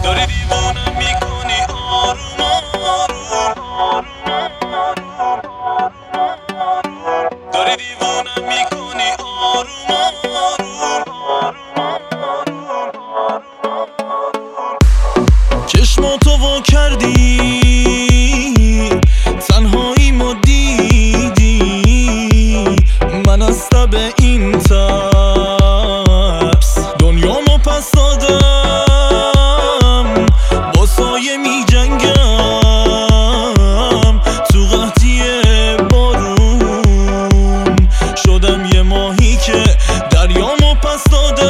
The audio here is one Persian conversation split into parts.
داری دیوونم میکنی آروم آروم، داری دیوونم میکنی آروم آروم. چشماتو وا کردی تنهایی ما دیدی، من از تب این ترس دنیامو پس دادم، با سایه می جنگم تو قحطی بارون، شدم یه ماهی که دریامو پس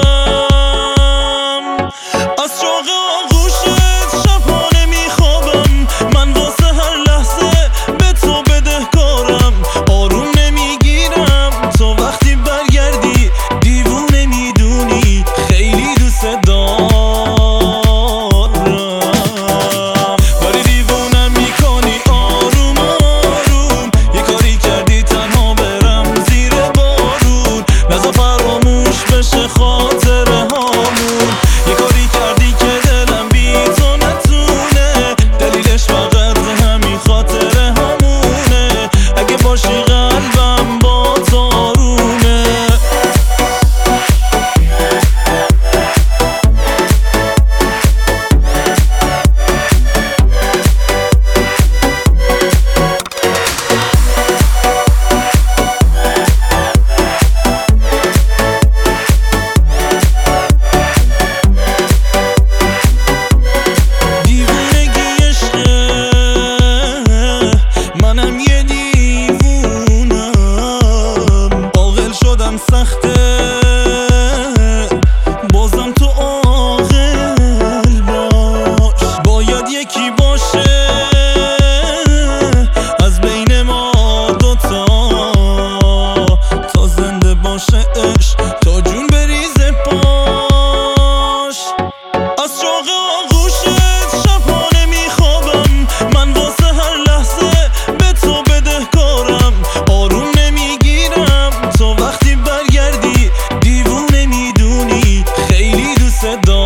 دادم. از شوق آغوشت شبانه میخوابم، من واسه هر لحظه به تو بدهکارم، آروم نمیگیرم تا وقتی برگردی، دیوونه میدونی خیلی دوست دارم. داری دیوونم میکنی آروم آروم، یه کاری کردی تنها برم زیر بارون، نذار فراموش بشه خاطره هامون، یه کاری کردی که دلم بی تو نتونه، دلیلش فقط همین خاطره همونه، اگه باشی قلبم با تو آرومه. منم یه دیوونم، عاقل شدم سخته، بازم تو عاقل باش، باید یکی باشه از بین ما دوتا، تا زنده باشه عشق تا جون بریزه پاش. از شوق آغوشت شبانه میخوابم، من واسه هر لحظه به تو بدهکارم، آروم نمیگیرم تا وقتی برگردی، دیوونه میدونی خیلی دوست دارم.